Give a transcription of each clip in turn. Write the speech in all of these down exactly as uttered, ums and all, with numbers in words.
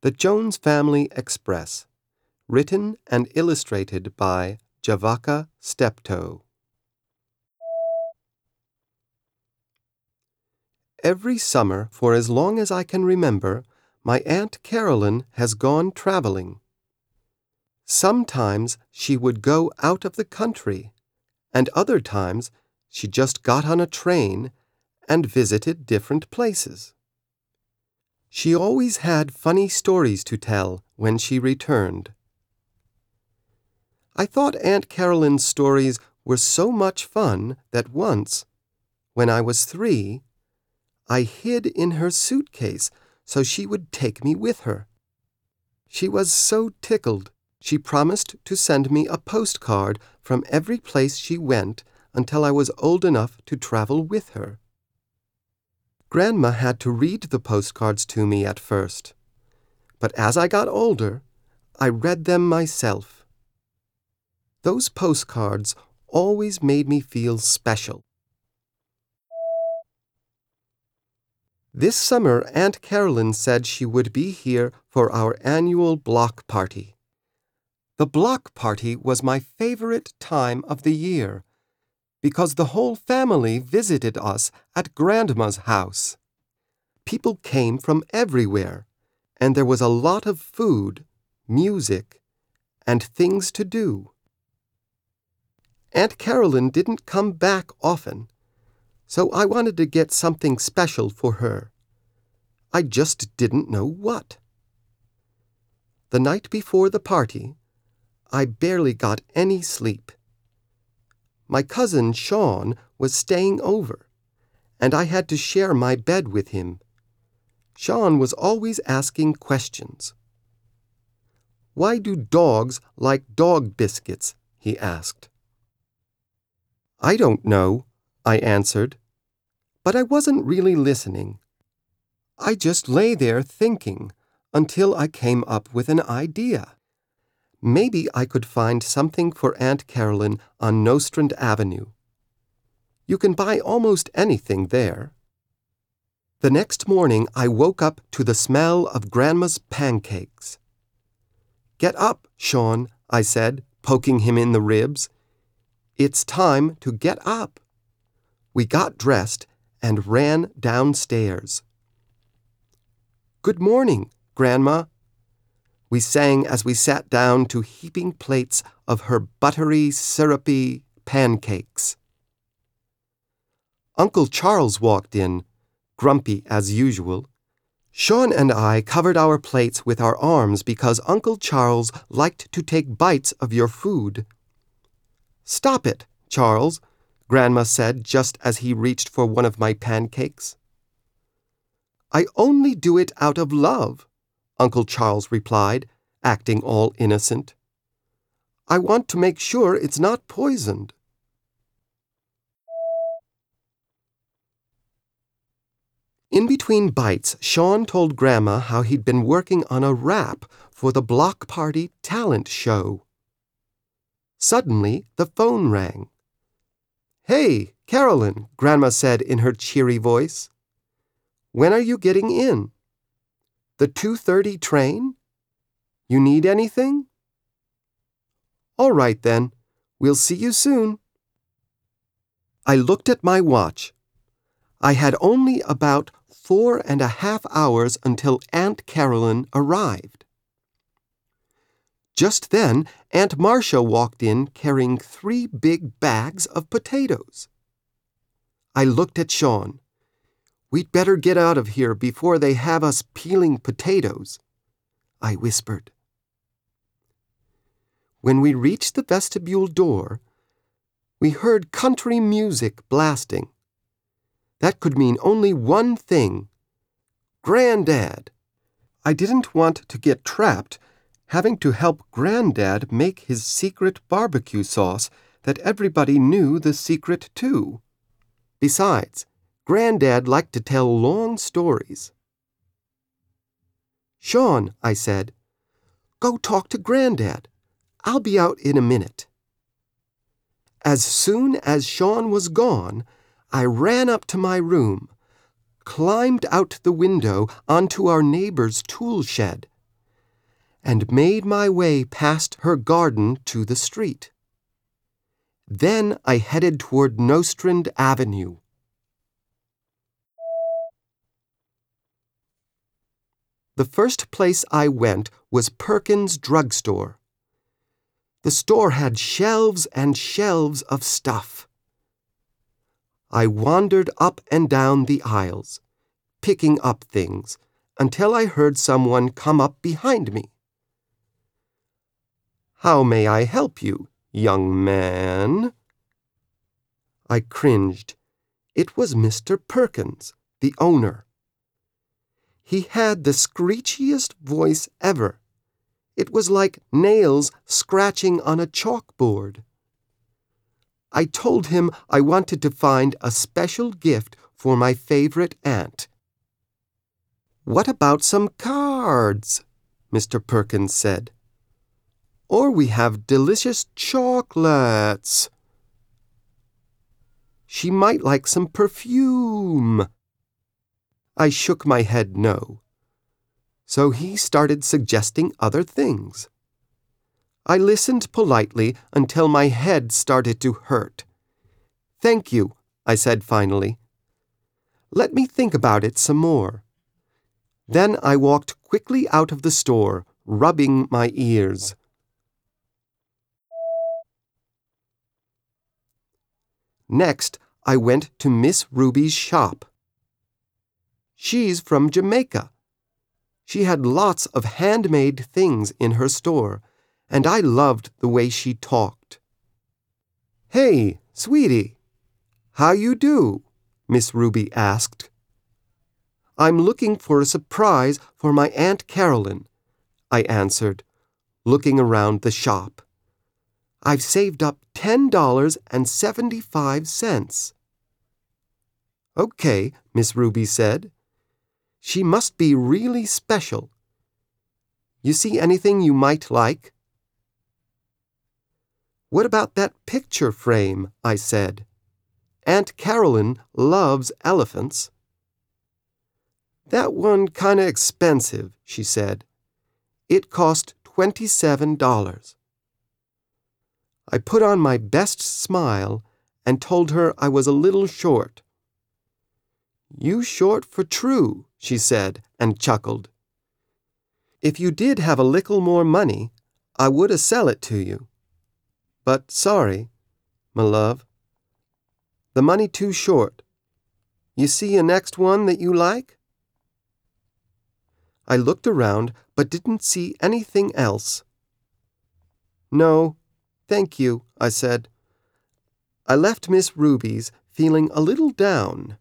The Jones Family Express, written and illustrated by Javaka Steptoe. Every summer, for as long as I can remember, my Aunt Carolyn has gone traveling. Sometimes she would go out of the country, and other times she just got on a train and visited different places. She always had funny stories to tell when she returned. I thought Aunt Carolyn's stories were so much fun that once, when I was three, I hid in her suitcase so she would take me with her. She was so tickled, she promised to send me a postcard from every place she went until I was old enough to travel with her. Grandma had to read the postcards to me at first, but as I got older, I read them myself. Those postcards always made me feel special. This summer, Aunt Carolyn said she would be here for our annual block party. The block party was my favorite time of the year because the whole family visited us at Grandma's house. People came from everywhere, and there was a lot of food, music, and things to do. Aunt Carolyn didn't come back often, so I wanted to get something special for her. I just didn't know what. The night before the party, I barely got any sleep. My cousin Sean was staying over, and I had to share my bed with him. Sean was always asking questions. "Why do dogs like dog biscuits?" he asked. "I don't know," I answered, but I wasn't really listening. I just lay there thinking until I came up with an idea. Maybe I could find something for Aunt Carolyn on Nostrand Avenue. You can buy almost anything there. The next morning I woke up to the smell of Grandma's pancakes. "Get up, Sean," I said, poking him in the ribs. "It's time to get up." We got dressed and ran downstairs. "Good morning, Grandma," we sang as we sat down to heaping plates of her buttery, syrupy pancakes. Uncle Charles walked in, grumpy as usual. Sean and I covered our plates with our arms because Uncle Charles liked to take bites of your food. "Stop it, Charles," Grandma said just as he reached for one of my pancakes. "I only do it out of love," Uncle Charles replied, acting all innocent. "I want to make sure it's not poisoned." In between bites, Sean told Grandma how he'd been working on a rap for the block party talent show. Suddenly, the phone rang. "Hey, Carolyn," Grandma said in her cheery voice. "When are you getting in? The two thirty train? You need anything? All right then, we'll see you soon." I looked at my watch. I had only about four and a half hours until Aunt Carolyn arrived. Just then, Aunt Marcia walked in carrying three big bags of potatoes. I looked at Sean. "We'd better get out of here before they have us peeling potatoes," I whispered. When we reached the vestibule door, we heard country music blasting. That could mean only one thing: Granddad. I didn't want to get trapped having to help Granddad make his secret barbecue sauce that everybody knew the secret to. Besides, Granddad liked to tell long stories. "Sean," I said, "go talk to Granddad. I'll be out in a minute." As soon as Sean was gone, I ran up to my room, climbed out the window onto our neighbor's tool shed, and made my way past her garden to the street. Then I headed toward Nostrand Avenue. The first place I went was Perkins' drugstore. The store had shelves and shelves of stuff. I wandered up and down the aisles, picking up things, until I heard someone come up behind me. "How may I help you, young man?" I cringed. It was Mister Perkins, the owner. He had the screechiest voice ever. It was like nails scratching on a chalkboard. I told him I wanted to find a special gift for my favorite aunt. "What about some cards?" Mister Perkins said. "Or we have delicious chocolates. She might like some perfume." I shook my head no. So he started suggesting other things. I listened politely until my head started to hurt. "Thank you," I said finally. "Let me think about it some more." Then I walked quickly out of the store, rubbing my ears. Next, I went to Miss Ruby's shop. She's from Jamaica. She had lots of handmade things in her store, and I loved the way she talked. "Hey, sweetie, how you do?" Miss Ruby asked. "I'm looking for a surprise for my Aunt Carolyn," I answered, looking around the shop. "I've saved up ten dollars and seventy-five cents. "Okay," Miss Ruby said. "She must be really special. You see anything you might like?" "What about that picture frame?" I said. "Aunt Carolyn loves elephants." "That one kinda expensive," she said. "It cost twenty-seven dollars. I put on my best smile and told her I was a little short. "You short for true," she said, and chuckled. "If you did have a little more money, I woulda sell it to you. But sorry, my love. The money too short. You see a next one that you like?" I looked around but didn't see anything else. "No, thank you," I said. I left Miss Ruby's feeling a little down.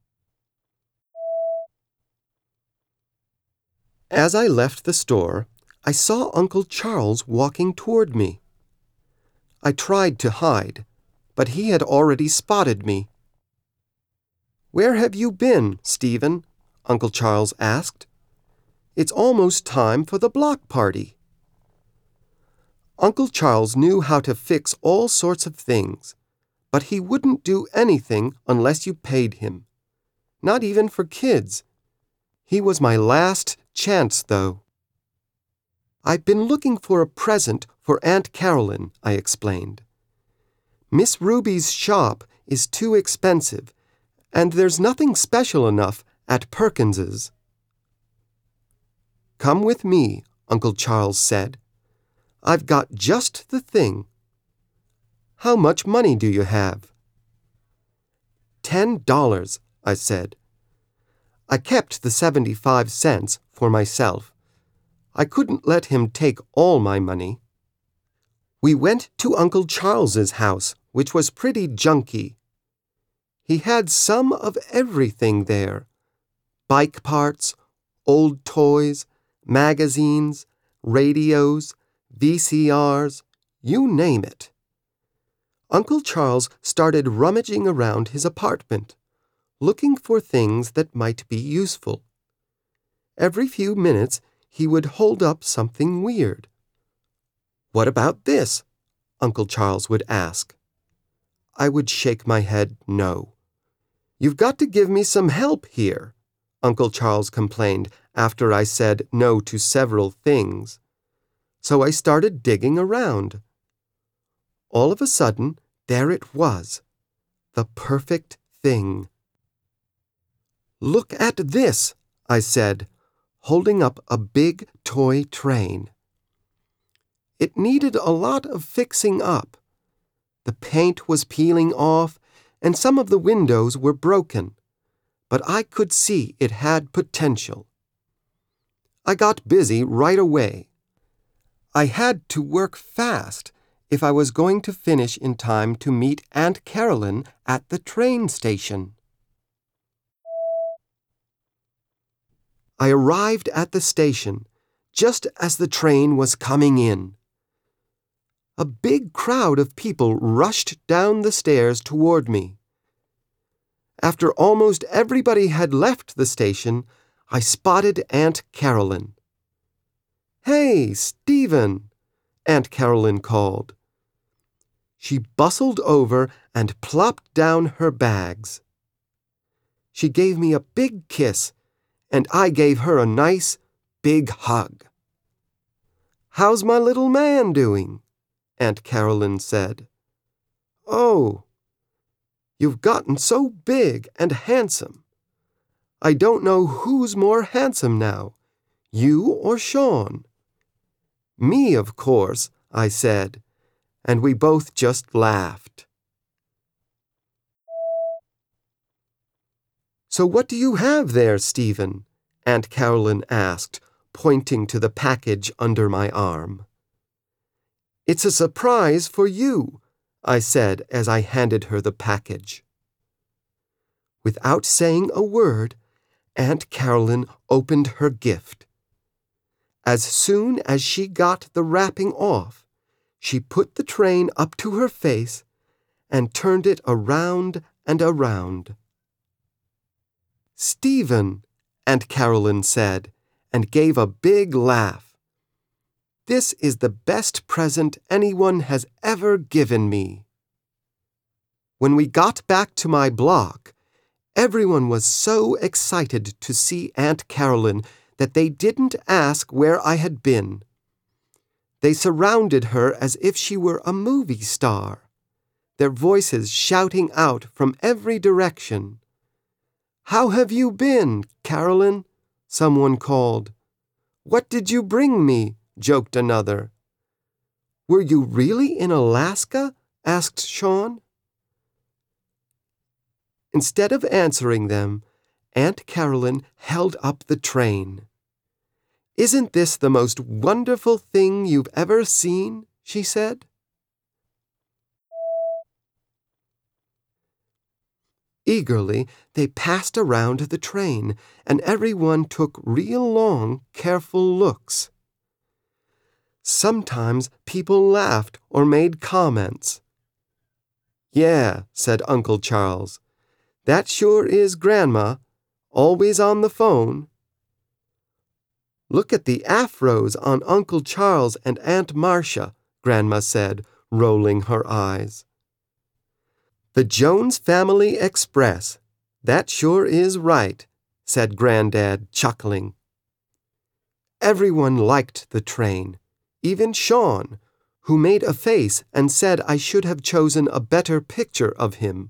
As I left the store, I saw Uncle Charles walking toward me. I tried to hide, but he had already spotted me. "Where have you been, Stephen?" Uncle Charles asked. "It's almost time for the block party." Uncle Charles knew how to fix all sorts of things, but he wouldn't do anything unless you paid him. Not even for kids. He was my last chance, though. "I've been looking for a present for Aunt Carolyn," I explained. "Miss Ruby's shop is too expensive, and there's nothing special enough at Perkins's." "Come with me," Uncle Charles said. "I've got just the thing. How much money do you have?" Ten dollars, I said. I kept the seventy-five cents for myself. I couldn't let him take all my money. We went to Uncle Charles's house, which was pretty junky. He had some of everything there. Bike parts, old toys, magazines, radios, V C Rs, you name it. Uncle Charles started rummaging around his apartment, looking for things that might be useful. Every few minutes, he would hold up something weird. "What about this?" Uncle Charles would ask. I would shake my head no. "You've got to give me some help here," Uncle Charles complained after I said no to several things. so I started digging around. All of a sudden, there it was, the perfect thing. "Look at this," I said, holding up a big toy train. It needed a lot of fixing up. The paint was peeling off, and some of the windows were broken, but I could see it had potential. I got busy right away. I had to work fast if I was going to finish in time to meet Aunt Carolyn at the train station. I arrived at the station just as the train was coming in. A big crowd of people rushed down the stairs toward me. After almost everybody had left the station, I spotted Aunt Carolyn. "Hey, Stephen," Aunt Carolyn called. She bustled over and plopped down her bags. She gave me a big kiss, and I gave her a nice, big hug. "How's my little man doing?" Aunt Carolyn said. "Oh, you've gotten so big and handsome. I don't know who's more handsome now, you or Sean." "Me, of course," I said, and we both just laughed. "So what do you have there, Stephen?" Aunt Carolyn asked, pointing to the package under my arm. "It's a surprise for you," I said as I handed her the package. Without saying a word, Aunt Carolyn opened her gift. As soon as she got the wrapping off, she put the train up to her face and turned it around and around. "Stephen," Aunt Carolyn said, and gave a big laugh. "This is the best present anyone has ever given me." When we got back to my block, everyone was so excited to see Aunt Carolyn that they didn't ask where I had been. They surrounded her as if she were a movie star, their voices shouting out from every direction. "How have you been, Carolyn?" someone called. "What did you bring me?" joked another. "Were you really in Alaska?" asked Sean. Instead of answering them, Aunt Carolyn held up the train. "Isn't this the most wonderful thing you've ever seen?" she said. Eagerly, they passed around the train, and everyone took real long, careful looks. Sometimes people laughed or made comments. "Yeah," said Uncle Charles, "that sure is Grandma, always on the phone." "Look at the afros on Uncle Charles and Aunt Marcia," Grandma said, rolling her eyes. "The Jones Family Express, that sure is right," said Granddad, chuckling. Everyone liked the train, even Sean, who made a face and said I should have chosen a better picture of him.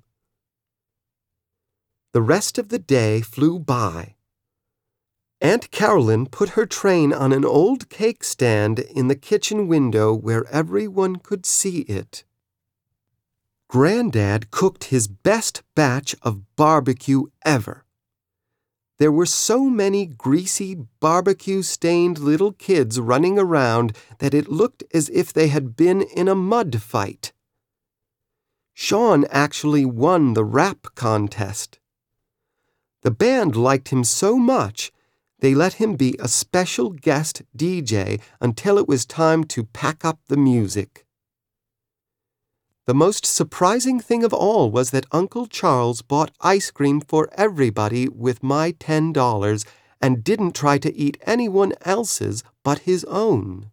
The rest of the day flew by. Aunt Carolyn put her train on an old cake stand in the kitchen window where everyone could see it. Granddad cooked his best batch of barbecue ever. There were so many greasy, barbecue-stained little kids running around that it looked as if they had been in a mud fight. Sean actually won the rap contest. The band liked him so much, they let him be a special guest D J until it was time to pack up the music. The most surprising thing of all was that Uncle Charles bought ice cream for everybody with my ten dollars and didn't try to eat anyone else's but his own.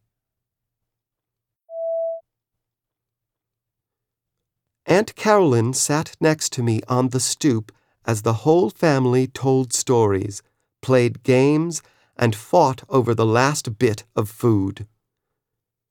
Aunt Carolyn sat next to me on the stoop as the whole family told stories, played games, and fought over the last bit of food.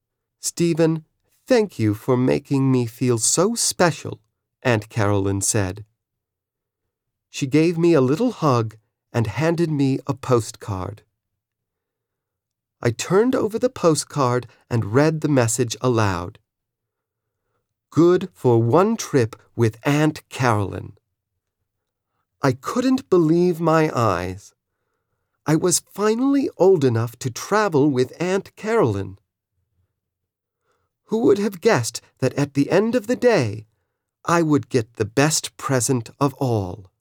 "Stephen, thank you for making me feel so special," Aunt Carolyn said. She gave me a little hug and handed me a postcard. I turned over the postcard and read the message aloud. Good for one trip with Aunt Carolyn. I couldn't believe my eyes. I was finally old enough to travel with Aunt Carolyn. Who would have guessed that at the end of the day, I would get the best present of all?